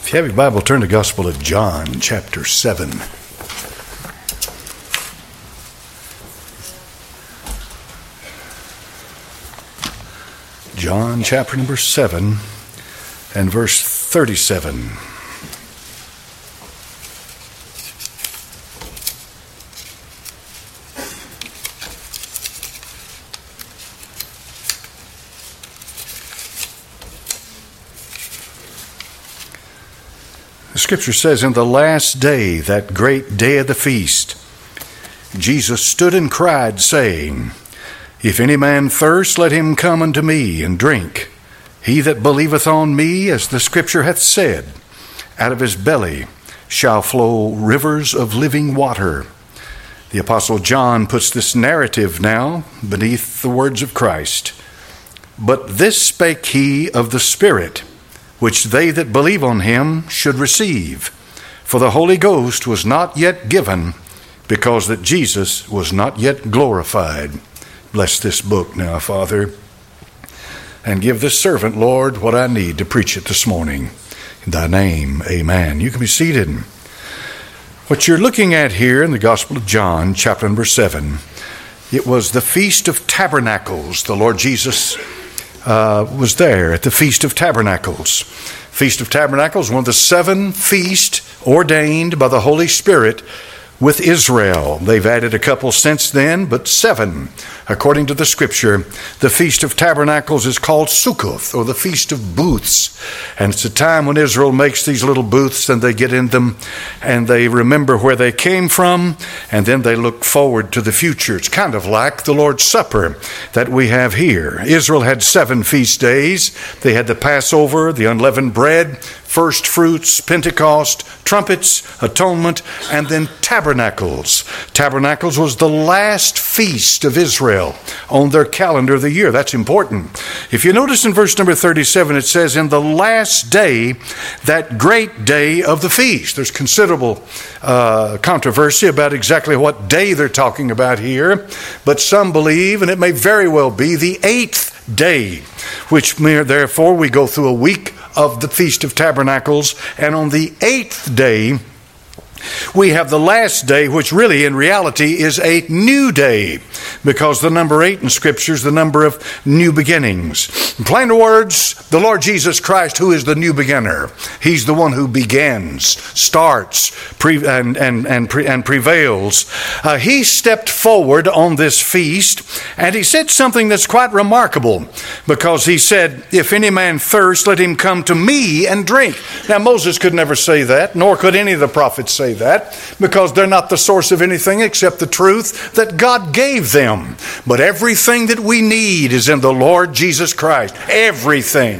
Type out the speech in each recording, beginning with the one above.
If you have your Bible, turn to the Gospel of John, chapter 7. John, chapter number 7, and verse 37. The Scripture says, in the last day, that great day of the feast, Jesus stood and cried, saying, If any man thirst, let him come unto me and drink. He that believeth on me, as the Scripture hath said, out of his belly shall flow rivers of living water. The Apostle John puts this narrative now beneath the words of Christ. But this spake he of the Spirit, which they that believe on him should receive. For the Holy Ghost was not yet given, because that Jesus was not yet glorified. Bless this book now, Father, and give this servant, Lord, what I need to preach it this morning. In thy name, amen. You can be seated. What you're looking at here in the Gospel of John, chapter number 7, it was the Feast of Tabernacles. The Lord Jesus was there at the Feast of Tabernacles. Feast of Tabernacles, one of the 7 feasts ordained by the Holy Spirit with Israel. They've added a couple since then, but 7. According to the Scripture, the Feast of Tabernacles is called Sukkoth, or the Feast of Booths. And it's a time when Israel makes these little booths, and they get in them, and they remember where they came from, and then they look forward to the future. It's kind of like the Lord's Supper that we have here. Israel had 7 feast days. They had the Passover, the unleavened bread, first fruits, Pentecost, trumpets, atonement, and then tabernacles. Tabernacles was the last feast of Israel on their calendar of the year. That's important. If you notice in verse number 37, it says, in the last day, that great day of the feast. There's considerable controversy about exactly what day they're talking about here, but some believe, and it may very well be, the 8th day, which therefore we go through a week of the Feast of Tabernacles, and on the 8th day, we have the last day, which really in reality is a new day, because the number 8 in Scripture is the number of new beginnings. In plain words, the Lord Jesus Christ, who is the new beginner, He's the one who begins, starts, and prevails. He stepped forward on this feast, and He said something that's quite remarkable, because He said, if any man thirst, let him come to me and drink. Now Moses could never say that, nor could any of the prophets say that, because they're not the source of anything except the truth that God gave them. But everything that we need is in the Lord Jesus Christ. Everything.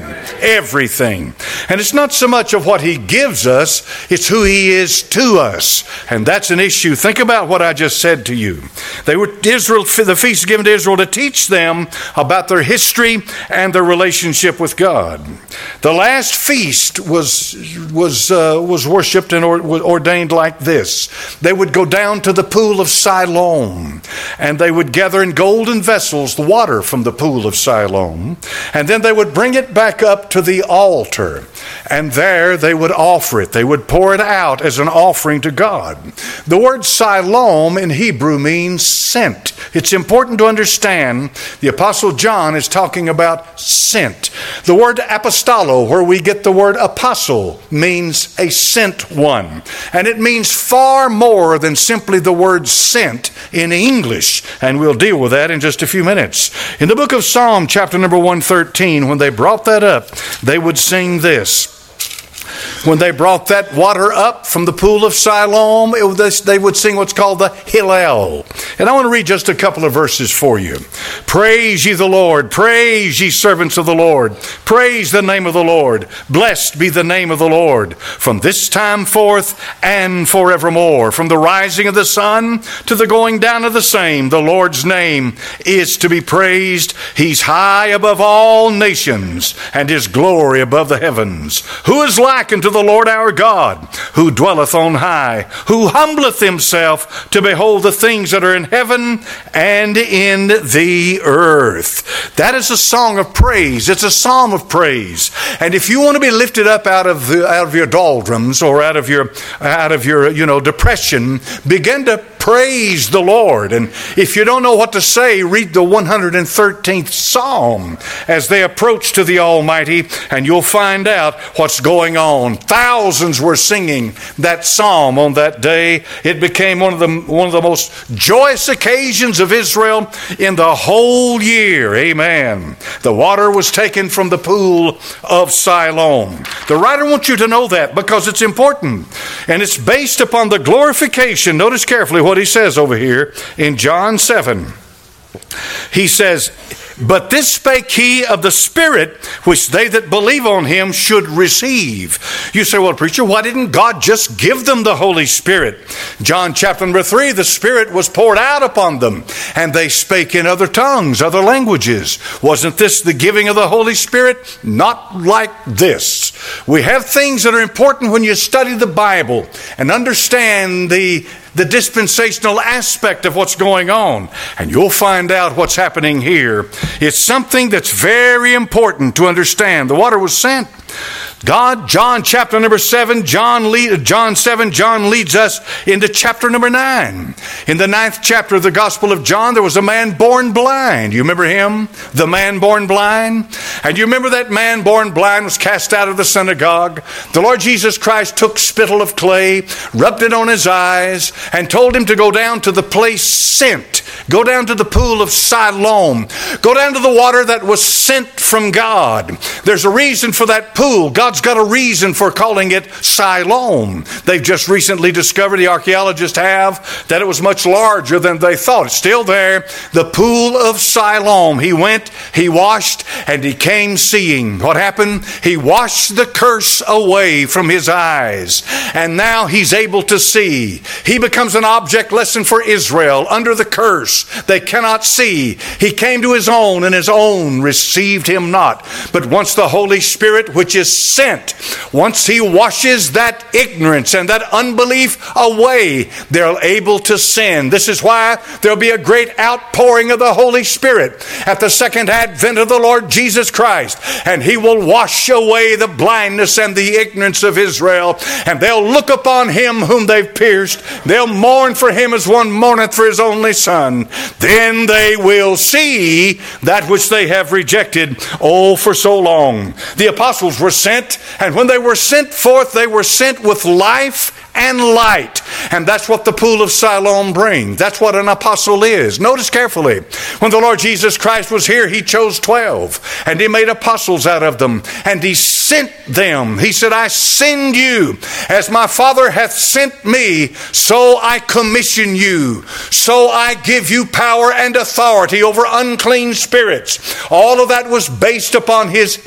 And it's not so much of what He gives us, it's who He is to us. And that's an issue. Think about what I just said to you. The feast given to Israel to teach them about their history and their relationship with God. The last feast was worshipped and ordained like this. They would go down to the pool of Siloam, and they would gather in golden vessels the water from the pool of Siloam, and then they would bring it back up to the altar, and there they would offer it. They would pour it out as an offering to God. The word Siloam in Hebrew means sent. It's important to understand the Apostle John is talking about sent. The word apostolo, where we get the word apostle, means a sent one. And it means far more than simply the word sent in English. And we'll deal with that in just a few minutes. In the book of Psalm, chapter number 113, when they brought that up, they would sing this. When they brought that water up from the pool of Siloam, they would sing what's called the Hillel. And I want to read just a couple of verses for you. Praise ye the Lord. Praise ye servants of the Lord. Praise the name of the Lord. Blessed be the name of the Lord, from this time forth and forevermore. From the rising of the sun to the going down of the same, the Lord's name is to be praised. He's high above all nations, and His glory above the heavens. Who is like unto the the Lord our God, who dwelleth on high, who humbleth himself to behold the things that are in heaven and in the earth. That is a song of praise. It's a psalm of praise. And if you want to be lifted up out of your doldrums or out of your depression, begin to praise the Lord. And if you don't know what to say, read the 113th Psalm as they approach to the Almighty, and you'll find out what's going on. Thousands were singing that psalm on that day. It became one of the most joyous occasions of Israel in the whole year. Amen. The water was taken from the pool of Siloam. The writer wants you to know that because it's important, and it's based upon the glorification. Notice carefully what he says over here in John 7. He says, "But this spake he of the Spirit, which they that believe on him should receive." You say, "Well, preacher, why didn't God just give them the Holy Spirit?" John chapter number 3, the Spirit was poured out upon them, and they spake in other tongues, other languages. Wasn't this the giving of the Holy Spirit? Not like this. We have things that are important when you study the Bible and understand the dispensational aspect of what's going on. And you'll find out what's happening here. It's something that's very important to understand. The water was sent. God, John chapter number 7, John leads us into chapter number 9. In the 9th chapter of the Gospel of John, there was a man born blind. You remember him? The man born blind? And you remember that man born blind was cast out of the synagogue. The Lord Jesus Christ took spittle of clay, rubbed it on his eyes, and told him to go down to the place sent. Go down to the pool of Siloam. Go down to the water that was sent from God. There's a reason for that pool. God's got a reason for calling it Siloam. They've just recently discovered, the archaeologists have, that it was much larger than they thought. It's still there. The pool of Siloam. He went, he washed, and he came seeing. What happened? He washed the curse away from his eyes. And now he's able to see. He becomes an object lesson for Israel under the curse. They cannot see. He came to his own, and his own received him not. But once the Holy Spirit, which is sent, once he washes that ignorance and that unbelief away, they're able to sin. This is why there'll be a great outpouring of the Holy Spirit at the second advent of the Lord Jesus Christ, and he will wash away the blindness and the ignorance of Israel, and they'll look upon him whom they've pierced. They'll mourn for him as one mourneth for his only son. Then they will see that which they have rejected, for so long. The apostles were sent, and when they were sent forth, they were sent with life and light. And that's what the pool of Siloam brings. That's what an apostle is. Notice carefully. When the Lord Jesus Christ was here, he chose 12, and he made apostles out of them, and he sent them. He said, "I send you as my Father hath sent me, so I commission you. So I give you power and authority over unclean spirits." All of that was based upon his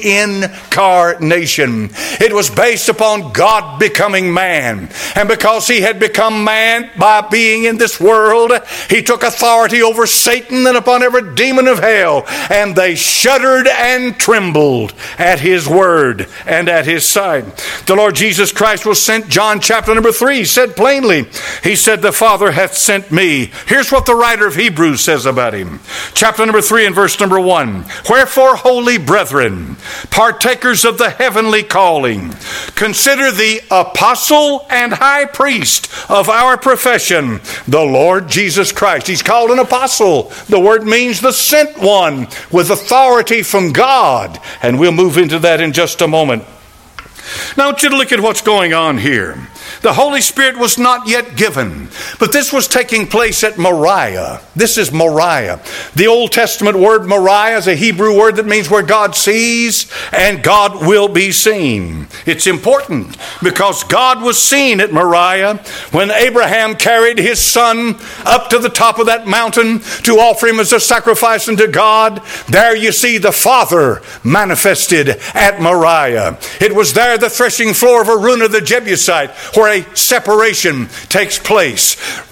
incarnation. It was based upon God becoming man. And because he had become man by being in this world, he took authority over Satan and upon every demon of hell. And they shuddered and trembled at his word and at his sight. The Lord Jesus Christ was sent. John chapter number 3 said plainly, he said, "The Father hath sent me." Here's what the writer of Hebrews says about him. Chapter number 3 and verse number 1. "Wherefore, holy brethren, partakers of the heavenly calling, consider the apostle and high priest of our profession, the Lord Jesus Christ." He's called an apostle. The word means the sent one with authority from God. And we'll move into that in just a moment. Now I want you to look at what's going on here. The Holy Spirit was not yet given, but this was taking place at Moriah. This is Moriah. The Old Testament word Moriah is a Hebrew word that means where God sees and God will be seen. It's important because God was seen at Moriah when Abraham carried his son up to the top of that mountain to offer him as a sacrifice unto God. There you see the Father manifested at Moriah. It was there, the threshing floor of Araunah the Jebusite, where a separation takes place.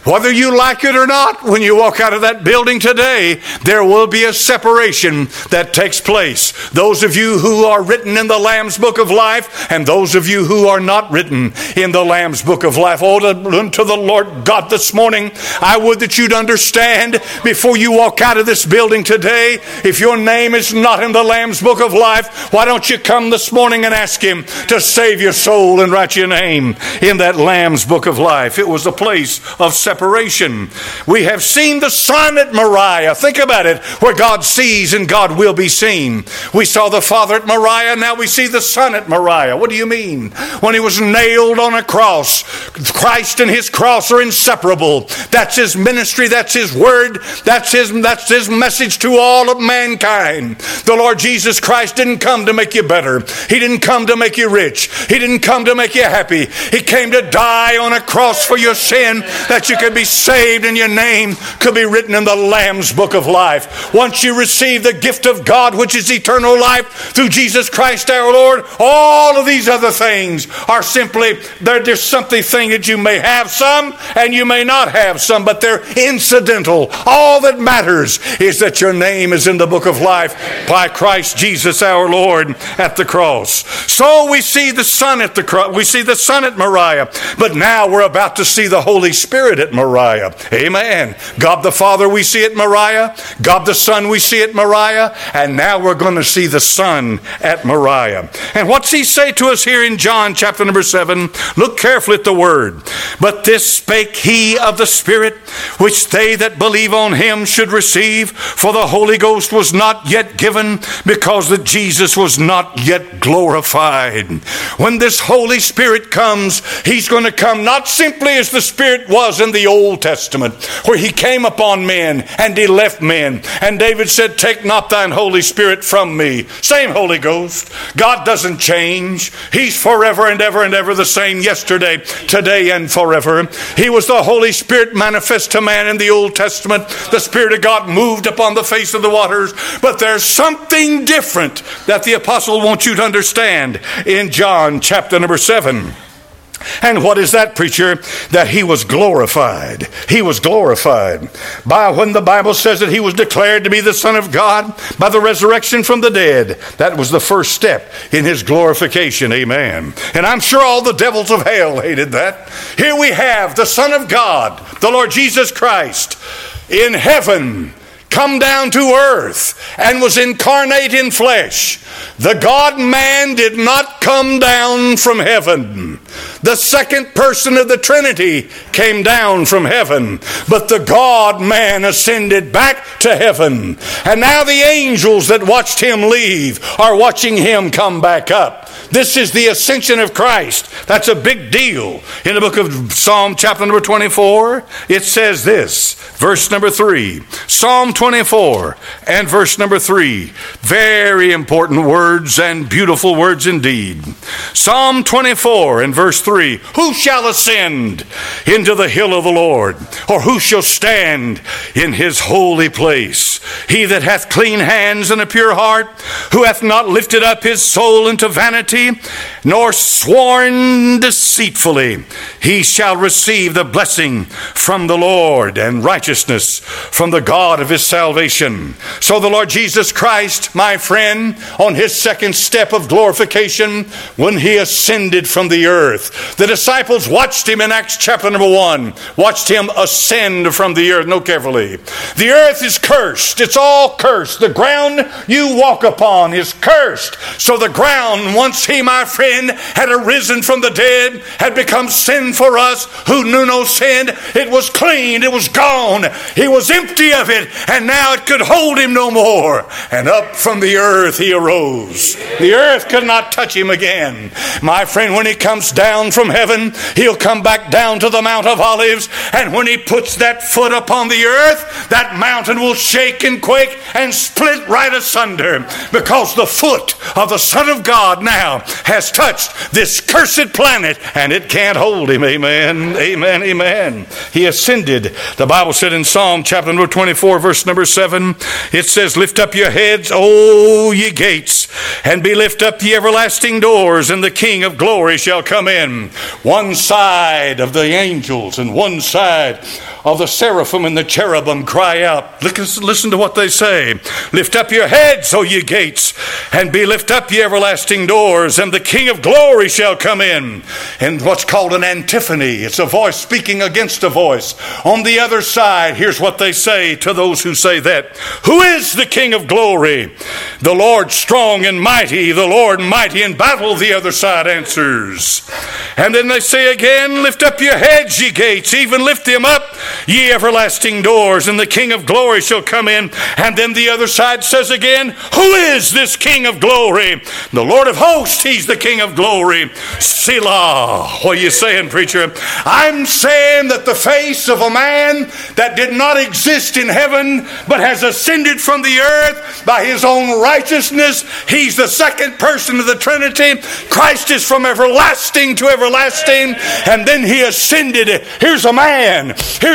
Whether you like it or not, when you walk out of that building today, there will be a separation that takes place. Those of you who are written in the Lamb's Book of Life, and those of you who are not written in the Lamb's Book of Life. Oh, to the Lord God this morning, I would that you'd understand before you walk out of this building today, if your name is not in the Lamb's Book of Life, why don't you come this morning and ask Him to save your soul and write your name in that Lamb's Book of Life. It was a place of separation. We have seen the sun at Moriah. Think about it, where God sees and God will be seen. We saw the Father at Moriah, now we see the Son at Moriah. What do you mean? When He was nailed on a cross, Christ and His cross are inseparable. That's His ministry, that's His word, that's His message to all of mankind. The Lord Jesus Christ didn't come to make you better. He didn't come to make you rich. He didn't come to make you happy. He came to die on a cross for your sin, that you could be saved and your name could be written in the Lamb's Book of Life. Once you receive the gift of God, which is eternal life through Jesus Christ our Lord, all of these other things are simply, there's something that you may have some and you may not have some, but they're incidental. All that matters is that your name is in the book of life by Christ Jesus our Lord at the cross. So we see the Son at the cross. We see the Son at Moriah, but now we're about to see the Holy Spirit at Moriah. Amen. God the Father we see at Moriah, God the Son we see at Moriah, and now we're going to see the Son at Moriah. And what's He say to us here in John chapter number 7? Look carefully at the word. But this spake He of the Spirit, which they that believe on Him should receive, for the Holy Ghost was not yet given, because that Jesus was not yet glorified. When this Holy Spirit comes, He's going to come not simply as the Spirit was in the Old Testament, where He came upon men and He left men. And David said, take not thine Holy Spirit from me. Same Holy Ghost. God doesn't change. He's forever and ever the same, yesterday, today, and forever. He was the Holy Spirit manifest to man in the Old Testament. The Spirit of God moved upon the face of the waters. But there's something different that the apostle wants you to understand in John chapter number 7. And what is that, preacher? That He was glorified. He was glorified by when the Bible says that He was declared to be the Son of God by the resurrection from the dead. That was the first step in His glorification. Amen. And I'm sure all the devils of hell hated that. Here we have the Son of God, the Lord Jesus Christ, in heaven, come down to earth and was incarnate in flesh. The God-man did not come down from heaven. The second person of the Trinity came down from heaven, but the God-man ascended back to heaven. And now the angels that watched Him leave are watching Him come back up. This is the ascension of Christ. That's a big deal. In the book of Psalm chapter number 24, it says this, verse number 3. Psalm 24 and verse number 3. Very important words and beautiful words indeed. Psalm 24 and verse 3. Who shall ascend into the hill of the Lord? Or who shall stand in His holy place? He that hath clean hands and a pure heart, who hath not lifted up his soul into vanity, nor sworn deceitfully, he shall receive the blessing from the Lord and righteousness from the God of his salvation. So the Lord Jesus Christ, my friend, on His second step of glorification, when He ascended from the earth, the disciples watched Him in Acts chapter number 1, watched Him ascend from the earth. Note carefully. The earth is cursed. It's all cursed. The ground you walk upon is cursed. So the ground, once He, my friend, had arisen from the dead, had become sin for us who knew no sin. It was clean. It was gone. He was empty of it, and now it could hold Him no more. And up from the earth He arose. The earth could not touch Him again. My friend, when He comes down from heaven, He'll come back down to the Mount of Olives, and when He puts that foot upon the earth, that mountain will shake and quake and split right asunder, because the foot of the Son of God now has touched this cursed planet, and it can't hold Him. Amen, amen, amen. He ascended. The Bible said in Psalm chapter number 24, verse number 7, it says, lift up your heads, O ye gates, and be lift up ye everlasting doors, and the King of glory shall come in. One side of the angels and one side of the seraphim and the cherubim cry out. Listen to what they say. Lift up your heads, O ye gates, and be lift up ye everlasting doors, and the King of glory shall come in. And what's called an antiphony. It's a voice speaking against a voice. On the other side, here's what they say to those who say that. Who is the King of glory? The Lord strong and mighty, the Lord mighty in battle, the other side answers. And then they say again, lift up your heads, ye gates, even lift them up, ye everlasting doors, and the King of glory shall come in. And then the other side says again, who is this King of glory? The Lord of hosts, he's the King of glory. Selah. What are you saying, preacher? I'm saying that the face of a man that did not exist in heaven, but has ascended from the earth by his own righteousness, he's the second person of the Trinity. Christ is from everlasting to everlasting, and then he ascended. Here's a man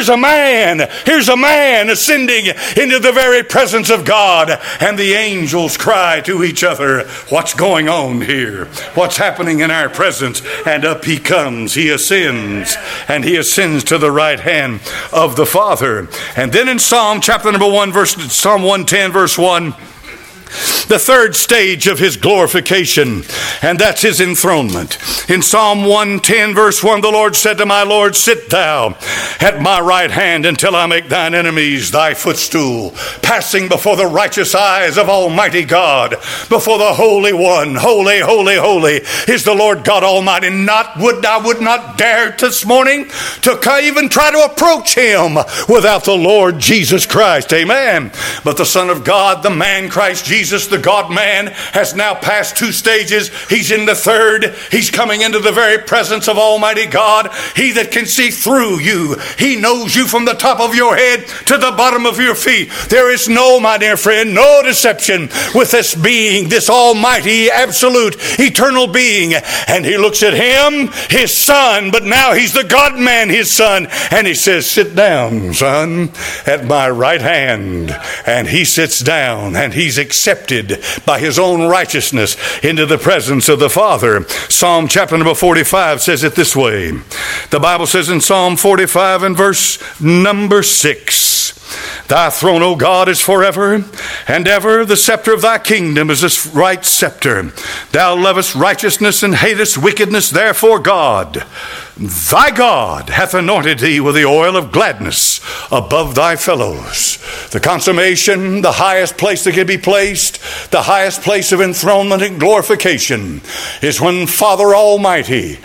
ascending into the very presence of God, and the angels cry to each other, what's going on here? What's happening in our presence? And up he comes, he ascends, and he ascends to the right hand of the Father. And then in Psalm chapter number 1, Psalm 110 verse 1, the third stage of his glorification, and that's his enthronement. In Psalm 110 verse 1, the Lord said to my Lord, sit thou at my right hand until I make thine enemies thy footstool. Passing before the righteous eyes of Almighty God, before the Holy One. Holy, holy, holy is the Lord God Almighty. I would not dare this morning to even try to approach him without the Lord Jesus Christ. Amen. But the Son of God, the man Christ Jesus, the God-man, has now passed two stages. He's in the third. He's coming into the very presence of Almighty God. He that can see through you. He knows you from the top of your head to the bottom of your feet. There is no, my dear friend, no deception with this being, this almighty, absolute, eternal being. And he looks at him, his son, but now he's the God-man, his son. And he says, sit down, son, at my right hand. And he sits down, and he's accepted by his own righteousness into the presence of the Father. Psalm chapter number 45 says it this way. The Bible says in Psalm 45 and verse number 6, thy throne, O God, is forever and ever. The scepter of thy kingdom is this right scepter. Thou lovest righteousness and hatest wickedness. Therefore God, thy God, hath anointed thee with the oil of gladness above thy fellows. The consummation, the highest place that can be placed, the highest place of enthronement and glorification, is when the Father Almighty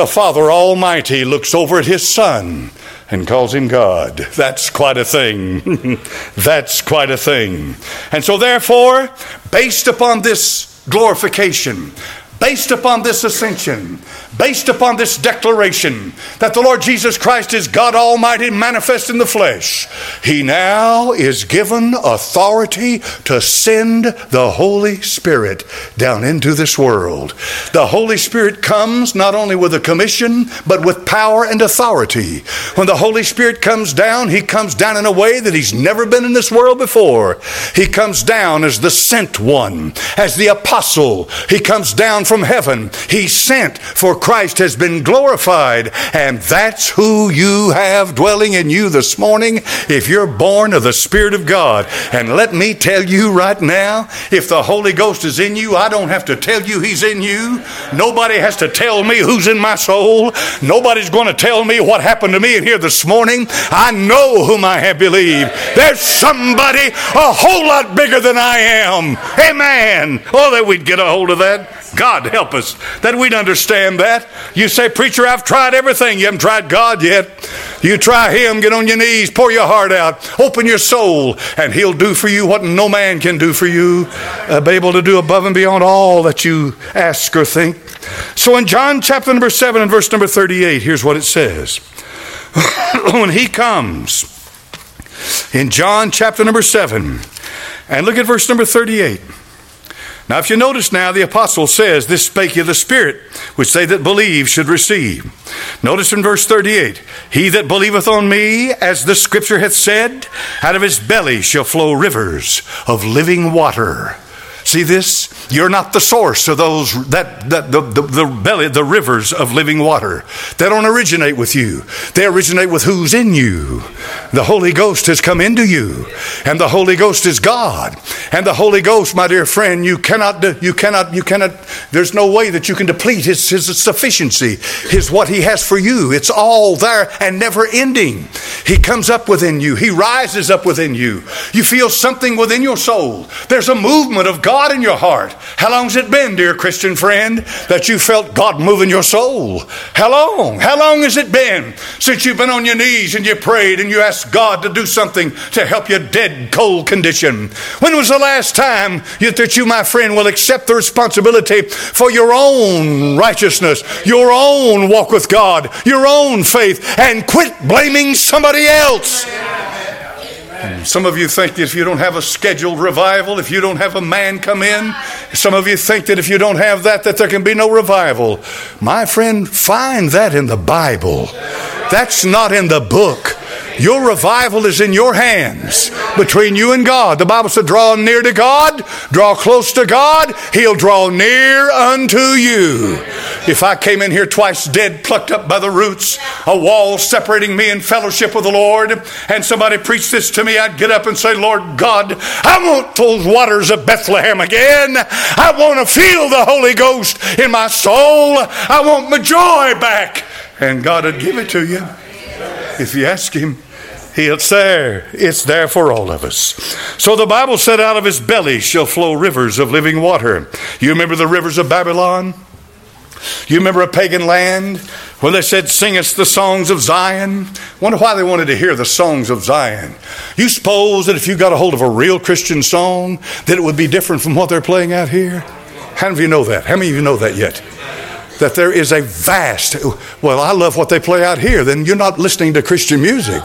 looks over at his Son and calls him God. That's quite a thing. That's quite a thing. And so therefore, based upon this glorification, based upon this ascension, based upon this declaration that the Lord Jesus Christ is God Almighty manifest in the flesh, he now is given authority to send the Holy Spirit down into this world. The Holy Spirit comes not only with a commission, but with power and authority. When the Holy Spirit comes down, he comes down in a way that he's never been in this world before. He comes down as the sent one, as the apostle. He comes down from heaven. He's sent, for Christ has been glorified, and that's who you have dwelling in you this morning if you're born of the Spirit of God. And let me tell you right now, if the Holy Ghost is in you, I don't have to tell you he's in you. Nobody has to tell me who's in my soul. Nobody's going to tell me what happened to me in here this morning. I know whom I have believed. There's somebody a whole lot bigger than I am. Amen. Oh, that we'd get a hold of that. God help us, that we'd understand that. You say, preacher, I've tried everything. You haven't tried God yet. You try him, get on your knees, pour your heart out, open your soul, and he'll do for you what no man can do for you. Be able to do above and beyond all that you ask or think. So in John chapter number 7 and verse number 38, here's what it says. When he comes, in John chapter number 7, and look at verse number 38. Now, if you notice now, the apostle says, this spake ye the Spirit, which they that believe should receive. Notice in verse 38, he that believeth on me, as the scripture hath said, out of his belly shall flow rivers of living water. See this? You're not the source of those the rivers of living water. They don't originate with you. They originate with who's in you. The Holy Ghost has come into you, and the Holy Ghost is God. And the Holy Ghost, my dear friend, you cannot. There's no way that you can deplete his sufficiency, what he has for you. It's all there and never ending. He comes up within you. He rises up within you. You feel something within your soul. There's a movement of God in your heart. How long's it been, dear Christian friend, that you felt God move in your soul? How long? How long has it been since you've been on your knees and you prayed and you asked God to do something to help your dead, cold condition? When was the last time that you, my friend, will accept the responsibility for your own righteousness, your own walk with God, your own faith, and quit blaming somebody else? Some of you think that if you don't have a scheduled revival, if you don't have a man come in, some of you think that if you don't have that there can be no revival. My friend, find that in the Bible. That's not in the book. Your revival is in your hands, between you and God. The Bible said, draw near to God, draw close to God, He'll draw near unto you. If I came in here twice dead, plucked up by the roots, a wall separating me in fellowship with the Lord, and somebody preached this to me, I'd get up and say, Lord God, I want those waters of Bethlehem again. I want to feel the Holy Ghost in my soul. I want my joy back. And God would give it to you. If you ask Him, it's there. It's there for all of us. So the Bible said, out of his belly shall flow rivers of living water. You remember the rivers of Babylon? You remember a pagan land when they said, sing us the songs of Zion? Wonder why they wanted to hear the songs of Zion. You suppose that if you got a hold of a real Christian song, that it would be different from what they're playing out here? How many of you know that? How many of you know that yet? That there is a vast, well, I love what they play out here. Then you're not listening to Christian music.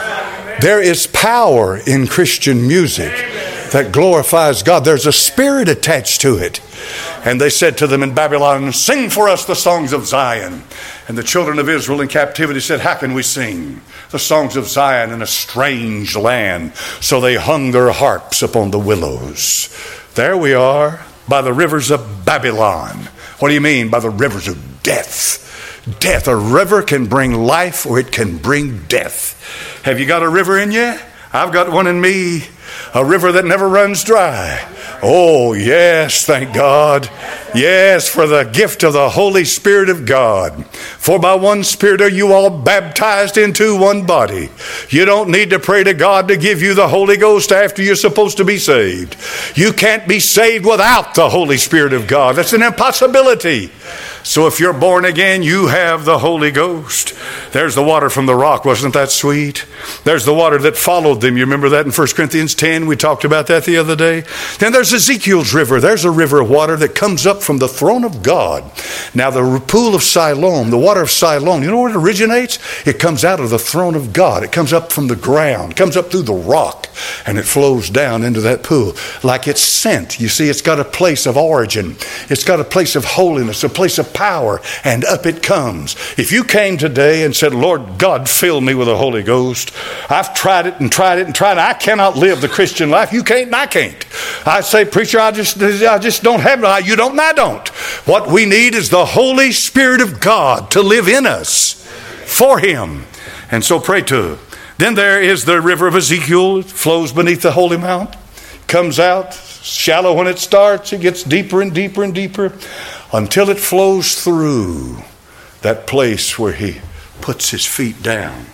There is power in Christian music that glorifies God. There's a spirit attached to it. And they said to them in Babylon, sing for us the songs of Zion. And the children of Israel in captivity said, how can we sing the songs of Zion in a strange land? So they hung their harps upon the willows. There we are, by the rivers of Babylon. What do you mean by the rivers of death? Death. A river can bring life or it can bring death. Have you got a river in you? I've got one in me. A river that never runs dry. Oh, yes, thank God. Yes, for the gift of the Holy Spirit of God. For by one Spirit are you all baptized into one body. You don't need to pray to God to give you the Holy Ghost after you're supposed to be saved. You can't be saved without the Holy Spirit of God. That's an impossibility. So if you're born again, you have the Holy Ghost. There's the water from the rock. Wasn't that sweet? There's the water that followed them. You remember that in 1 Corinthians 10? We talked about that the other day. Then there's Ezekiel's river. There's a river of water that comes up from the throne of God. Now the pool of Siloam, the water of Siloam, you know where it originates? It comes out of the throne of God. It comes up from the ground, comes up through the rock, and it flows down into that pool like it's sent. You see, it's got a place of origin. It's got a place of holiness, a place of power, and up it comes. If you came today and said, Lord God, fill me with the Holy Ghost. I've tried it and tried it and tried it. I cannot live the Christian life. You can't and I can't. I say, preacher, I just don't have it. You don't and I don't. What we need is the Holy Spirit of God to live in us for Him. And so pray to Him. Then there is the river of Ezekiel. It flows beneath the Holy Mount. Comes out shallow when it starts. It gets deeper and deeper and deeper until it flows through that place where He puts His feet down.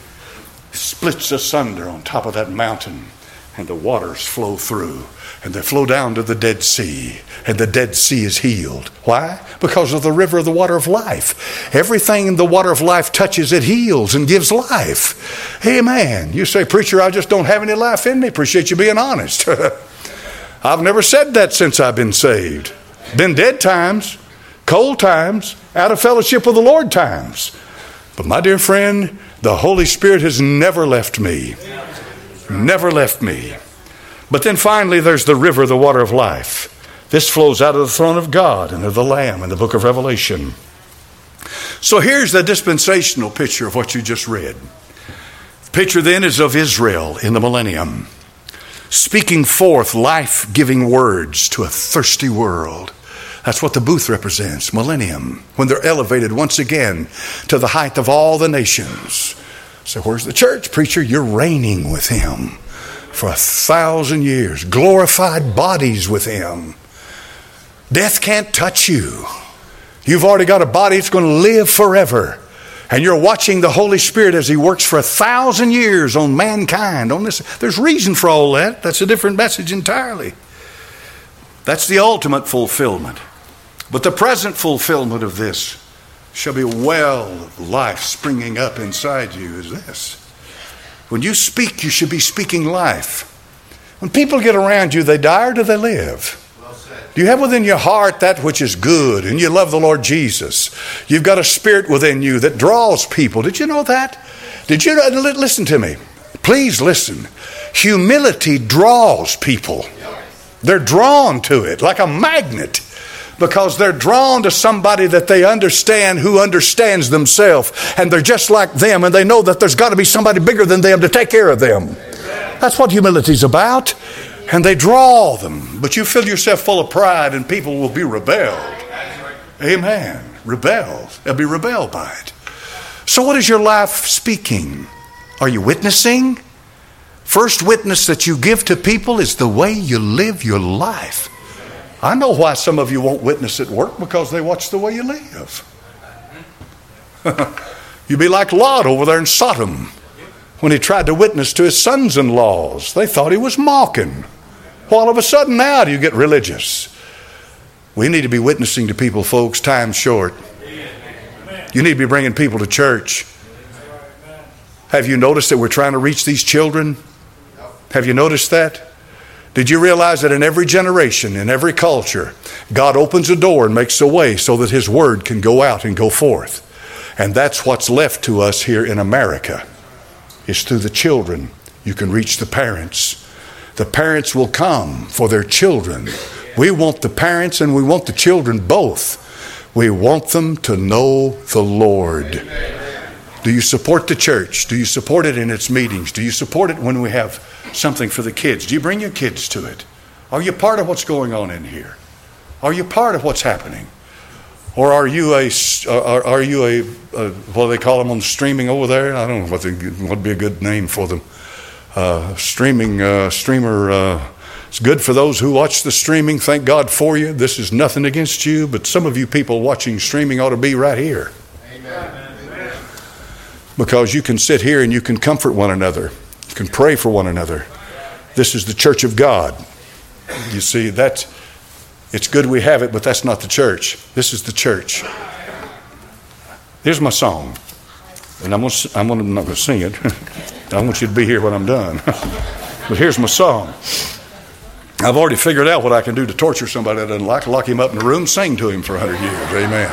Splits asunder on top of that mountain. And the waters flow through. And they flow down to the Dead Sea. And the Dead Sea is healed. Why? Because of the river of the water of life. Everything in the water of life touches, it heals and gives life. Amen. You say, preacher, I just don't have any life in me. Appreciate you being honest. I've never said that since I've been saved. Been dead times, cold times, out of fellowship with the Lord times. But my dear friend, the Holy Spirit has never left me. Never left me. But then finally there's the river, the water of life. This flows out of the throne of God and of the Lamb in the book of Revelation. So here's the dispensational picture of what you just read. The picture then is of Israel in the millennium. speaking forth life-giving words to a thirsty world. That's what the booth represents, millennium, when they're elevated once again to the height of all the nations. So where's the church? Preacher, you're reigning with him for 1,000 years, glorified bodies with him. Death can't touch you. You've already got a body that's going to live forever. And you're watching the Holy Spirit as he works for 1,000 years on mankind. On this, there's reason for all that. That's a different message entirely. That's the ultimate fulfillment. But the present fulfillment of this shall be a well of life springing up inside you is this. When you speak, you should be speaking life. When people get around you, they die or do they live? Do you have within your heart that which is good and you love the Lord Jesus? You've got a spirit within you that draws people. Did you know that? Did you know? Listen to me. Please listen. Humility draws people. They're drawn to it like a magnet because they're drawn to somebody that they understand who understands themselves. And they're just like them and they know that there's got to be somebody bigger than them to take care of them. That's what humility's about. And they draw them. But you fill yourself full of pride and people will be rebelled. Amen. Rebel. They'll be rebelled by it. So what is your life speaking? Are you witnessing? First witness that you give to people is the way you live your life. I know why some of you won't witness at work, because they watch the way you live. You'd be like Lot over there in Sodom when he tried to witness to his sons-in-laws. They thought he was mocking. All of a sudden now do you get religious. We need to be witnessing to people, folks. Time's short. You need to be bringing people to church. Have you noticed that we're trying to reach these children? Have you noticed that? Did you realize that in every generation, in every culture, God opens a door and makes a way so that his word can go out and go forth? And that's what's left to us here in America. It's through the children you can reach the parents. The parents will come for their children. We want the parents and we want the children both. We want them to know the Lord. Do you support the church? Do you support it in its meetings? Do you support it when we have something for the kids? Do you bring your kids to it? Are you part of what's going on in here? Are you part of what's happening? Or are you a what do they call them on streaming over there? I don't know what would be a good name for them. Streamer. It's good for those who watch the streaming. Thank God for you. This is nothing against you, but some of you people watching streaming ought to be right here. Amen. Because you can sit here and you can comfort one another. You can pray for one another. This is the church of God. You see, it's good we have it, but that's not the church. This is the church. Here's my song. And I'm not going to sing it. I want you to be here when I'm done. But here's my song. I've already figured out what I can do to torture somebody that doesn't like. Lock him up in a room, sing to him for 100 years. Amen.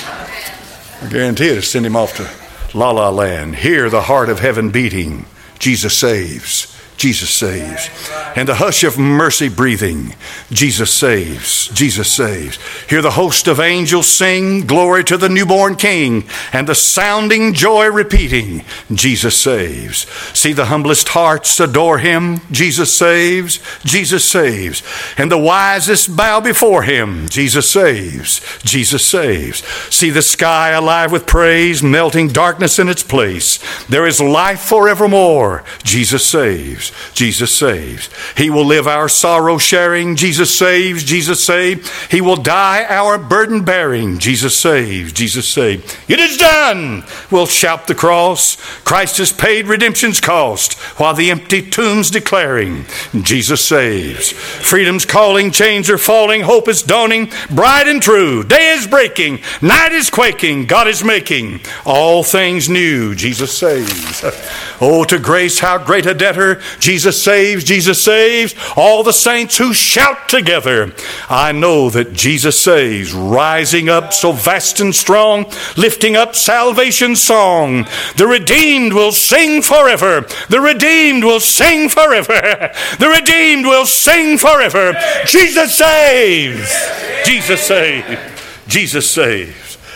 I guarantee it to send him off to La La Land. Hear the heart of heaven beating. Jesus saves. Jesus saves. And the hush of mercy breathing. Jesus saves. Jesus saves. Hear the host of angels sing, glory to the newborn King, and the sounding joy repeating, Jesus saves. See the humblest hearts adore him. Jesus saves. Jesus saves. And the wisest bow before him. Jesus saves. Jesus saves. See the sky alive with praise, melting darkness in its place. There is life forevermore. Jesus saves. Jesus saves. He will live our sorrow sharing. Jesus saves. Jesus saves. He will die our burden bearing. Jesus saves. Jesus saves. It is done. We'll shout the cross. Christ has paid redemption's cost, while the empty tomb's declaring, Jesus saves. Freedom's calling, chains are falling, hope is dawning, bright and true. Day is breaking, night is quaking, God is making all things new. Jesus saves. Oh, to grace how great a debtor. Jesus saves, Jesus saves. All the saints who shout together, I know that Jesus saves. Rising up so vast and strong, lifting up salvation's song. The redeemed will sing forever. The redeemed will sing forever. The redeemed will sing forever. Jesus saves. Jesus saves. Jesus saves.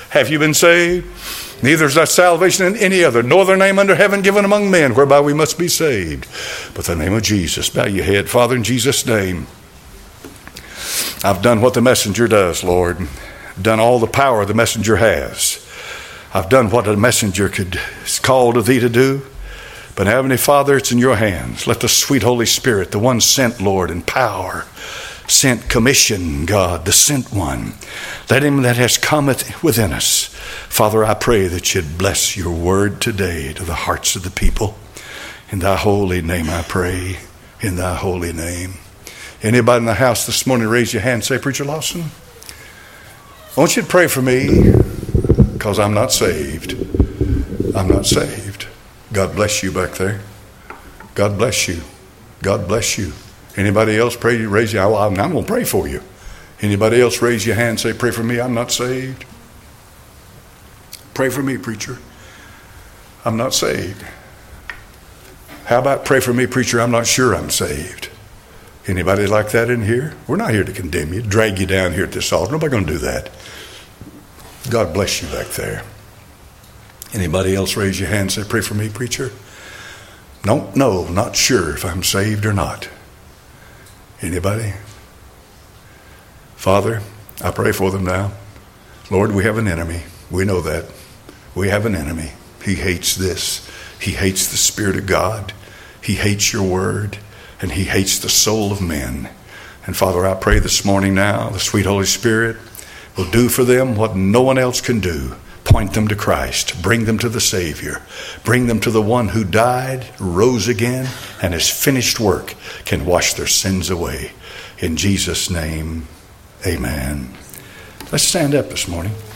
Have you been saved? Neither is there salvation in any other, no other name under heaven given among men whereby we must be saved, but the name of Jesus. Bow your head. Father, in Jesus' name, I've done what the messenger does, Lord. Done all the power the messenger has. I've done what a messenger is called to thee to do. But Heavenly Father, it's in your hands. Let the sweet Holy Spirit, the one sent, Lord, in power, sent commission, God, the sent one, let him that has cometh within us. Father, I pray that you'd bless your word today to the hearts of the people. In thy holy name I pray. In thy holy name. Anybody in the house this morning, raise your hand and say, Preacher Lawson, I want you to pray for me because I'm not saved. I'm not saved. God bless you back there. God bless you. God bless you. Anybody else pray? Raise your hand. I'm going to pray for you. Anybody else raise your hand and say, pray for me, I'm not saved. Pray for me, preacher. I'm not saved. How about pray for me, preacher, I'm not sure I'm saved. Anybody like that in here? We're not here to condemn you, drag you down here at this altar. Nobody's going to do that. God bless you back there. Anybody else raise your hand and say, pray for me, preacher? Don't know, not sure if I'm saved or not. Anybody? Father, I pray for them now. Lord, we have an enemy. We know that. We have an enemy. He hates this. He hates the Spirit of God. He hates your word. And he hates the soul of men. And Father, I pray this morning now, the sweet Holy Spirit will do for them what no one else can do. Point them to Christ. Bring them to the Savior. Bring them to the one who died, rose again, and his finished work can wash their sins away. In Jesus' name, amen. Let's stand up this morning.